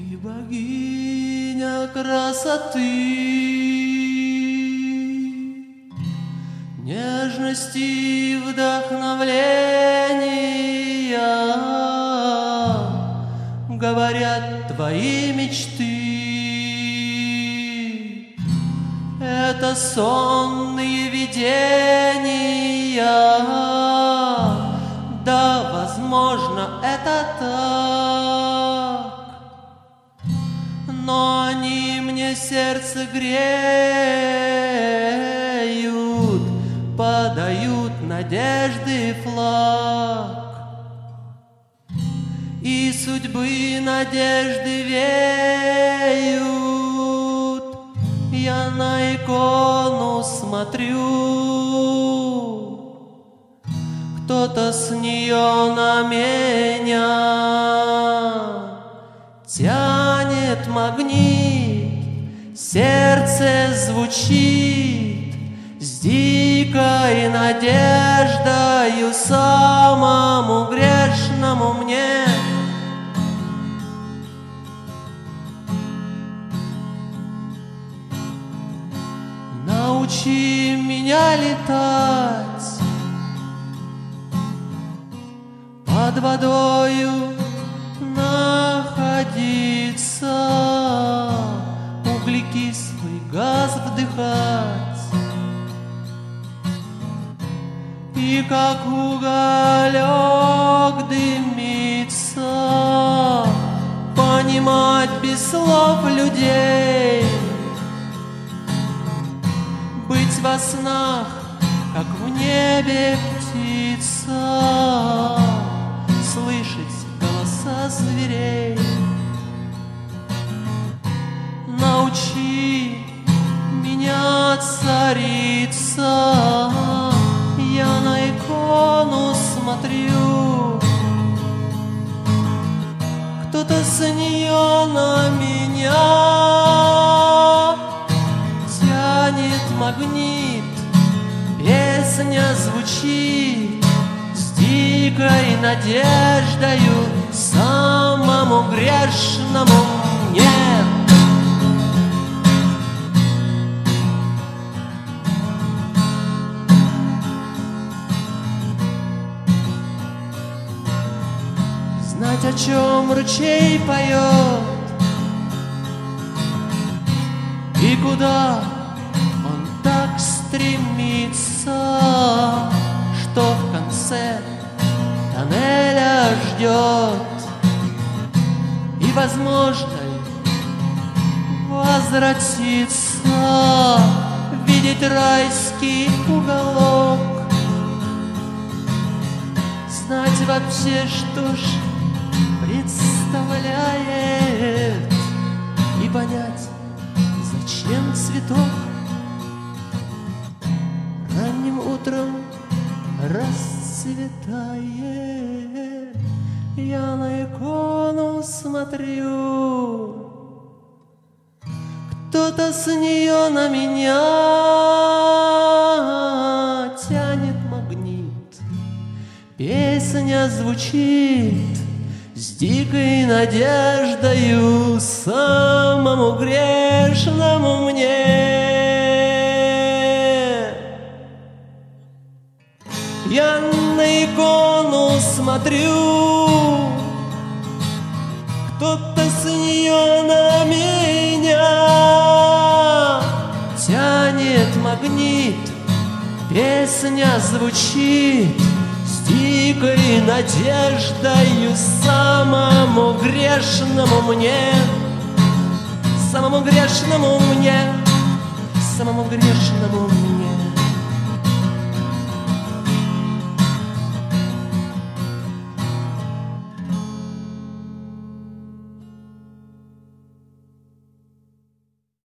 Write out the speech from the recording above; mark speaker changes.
Speaker 1: Богиня красоты, нежности и вдохновления, говорят твои мечты. Это сонные видения, да, возможно, это так, но они мне сердце греют, подают надежды флаг. И судьбы надежды веют, я на икону смотрю, кто-то с нее на меня тянет магнит, сердце звучит с дикой надеждою самому грешному мне. Научи меня летать под водою, находиться, углекислый газ вдыхать и как уголек дымиться, понимать без слов людей. Быть во снах, как в небе птица, слышать голоса зверей. Научи меня царица, я на икону смотрю, кто-то с нее на меня тянет магнит, песня звучит с дикой надеждою самому грешному мне. Знать, о чем ручей поет и куда он так стремится, что в конце тоннеля ждет. И возможно ли возвратиться, видеть райский уголок, знать вообще, что ж представляет, и понять, зачем цветок ранним утром расцветает. Я на икону смотрю, кто-то с нее на меня тянет магнит, песня звучит с дикой надеждою самому грешному мне. Я на икону смотрю, кто-то с нее на меня тянет магнит, песня звучит с дикой надеждою самому грешному мне, самому грешному мне, самому грешному мне.